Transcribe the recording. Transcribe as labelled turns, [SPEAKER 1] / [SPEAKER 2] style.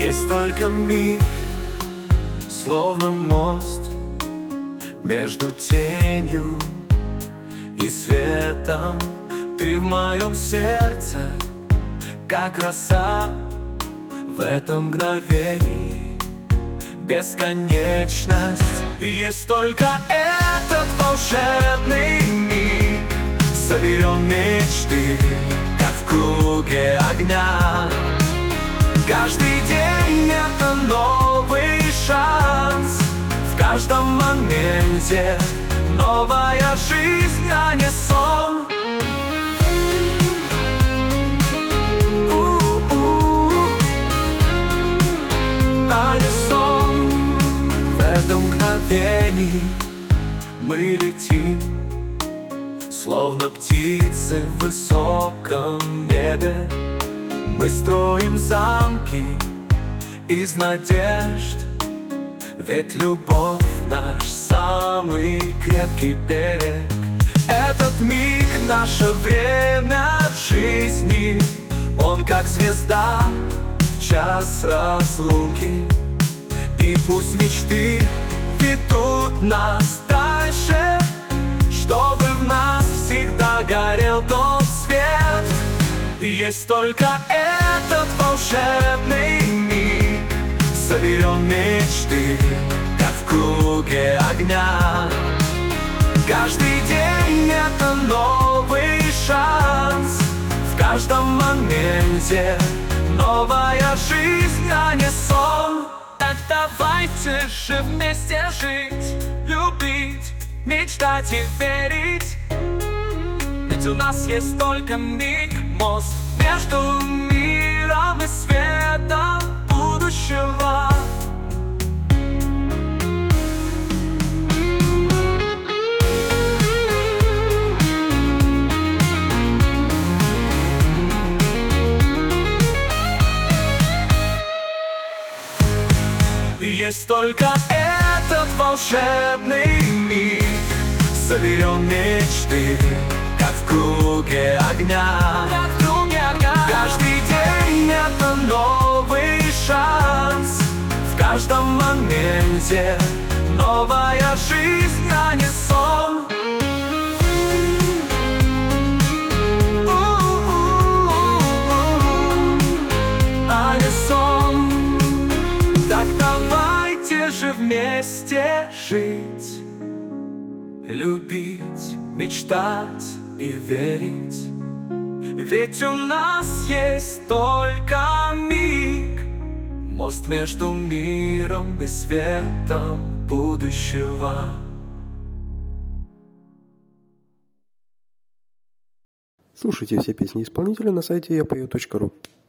[SPEAKER 1] Есть только миг, словно мост между тенью и светом. Ты в моем сердце, как роса в этом мгновении. Бесконечность. Есть только этот волшебный миг. Соберем мечты, как в круге огня. Каждый день это новый шанс. В каждом моменте новая жизнь, а не сон. А не сон. В этом мгновении мы летим, словно птицы в высоком небе. Мы строим замки из надежд, ведь любовь наш самый крепкий берег. Этот миг — наше время жизни. Он как звезда в час разлуки. И пусть мечты ведут нас дальше, чтобы в нас всегда горел тот свет. Есть только этот волшебный миг. Соберем мечты, как в круге огня. Каждый день это новый шанс. В каждом моменте новая жизнь, а не сон. Так давайте же вместе жить, любить, мечтать и верить. Ведь у нас есть только миг, мост между миром и светом будущего. Есть только этот волшебный миг. Соберем мечты, как в круге огня. Каждый день это новый шанс. В каждом моменте новая жизнь, а не сон. А не сон. Так давайте же вместе жить, любить, мечтать и верить. Ведь у нас есть только миг, мост между миром и светом будущего.
[SPEAKER 2] Слушайте все песни исполнителя на сайте yapою.ru.